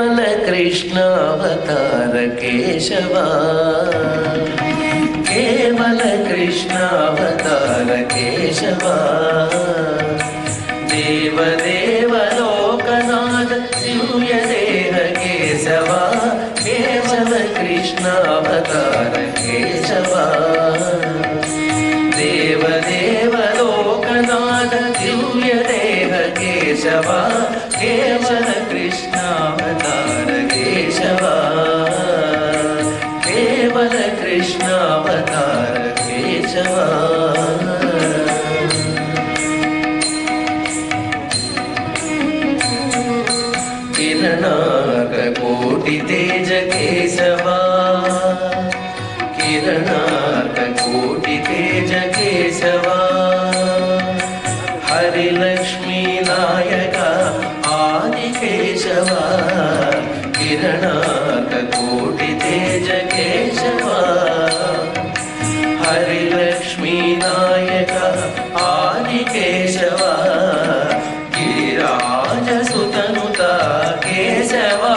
केवल कृष्णावतार केशवा, केवल कृष्णावतार केशवा। देवदेव लोकनाथ दिव्य देह केशवा, केवल कृष्णावतार केशवा। देवदेव लोकनाथ दिव्य देह केशवा, केवल कृष्णावतार केशवा, केवल कृष्णावतार केशवा। किरणार्क कोटि तेज केशवा, किरणार्क कोटि तेज केशवा। हरिलक्ष्मी नायक आदि केशवा, किरणार्क कोटि तेज केशवा। हरिलक्ष्मी नायक आदि केशवा, गिरिराज सुतनुता केशवा,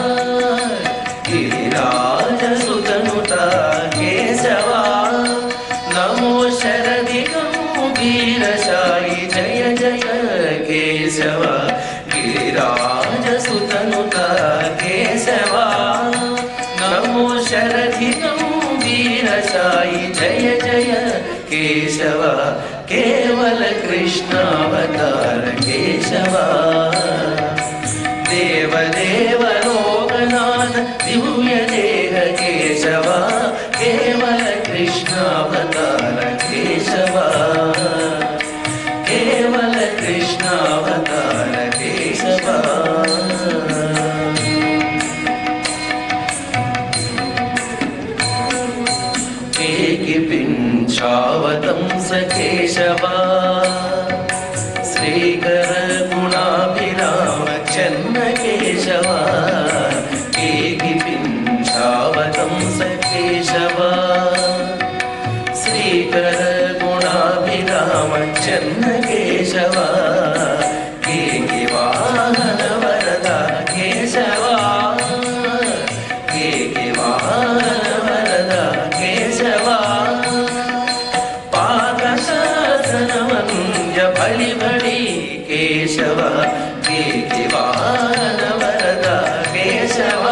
गिरिराज सुतनुता केशवा। नमो शरदि गंभीर साई जय जय केशवा, गिरिराज सुतनुता केशवा। नमो शरदि गंभीर साई जय जय केशवा, केवल कृष्णावतार केशवा। देवदेव लोकनाथ दिव्य देह केशवा, केवल कृष्णावतार केशवा, केवल कृष्णावतार केशवा। पिंचावतंस केशवा, श्रीकर गुणाभिराम चन्न केशवा। पिंचावतंस केशवा, श्रीकर गुणाभिराम चन्न केशवा। वाहन वरदा केशवा, वाहन वरदा केशवा। बलि बलि केशवा, वाहन वरदा केशवा।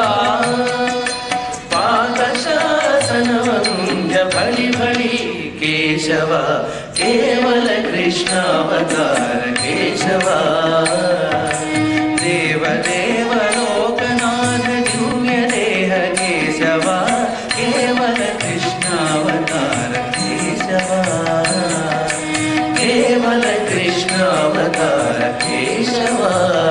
पाकशासन वन्द्य बलि बलि केशवा, केवल कृष्णावतार केशवा। देवदेव लोकनाथ दिव्य देह केशवा, केवल कृष्णावतार केशवा, केवल कृष्णावतार केशवा।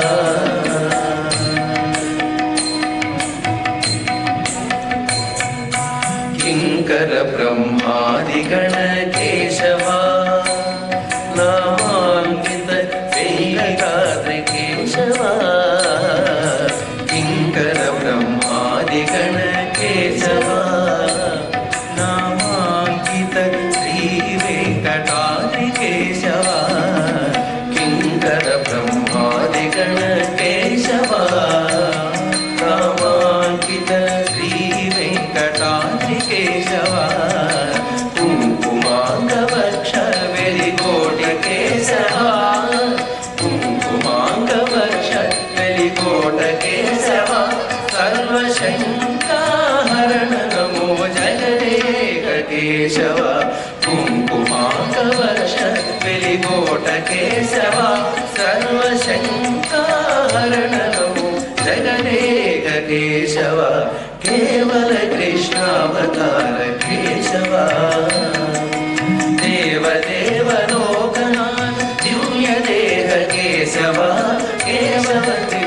किंकर ब्रह्मादिगण केशवा, नामांकित वेंकटाद्रि केशवा। किंकर ब्रह्मादिगण केशवा, नामांकित श्री वेंकटाद्रि केशवा। किंकर ब्रह्मादिगण केशवा, नामांकित श्री वेंकटाद्रि केशवा। कुंकुमांगवक्ष वेलिकोट केशवा, कुंकुमांगवक्ष वेलिकोट केशवा। सर्वशंकाहरण नमो जगदेक केशवा। कुंकुमांगवर्ष वेलिकोट केशवा, सर्वशंकाहरण नमो जगदेक केशवा, केवल कृष्णावतार केशवा। देवदेव लोकनाथ दिव्य देह केशवा, केशव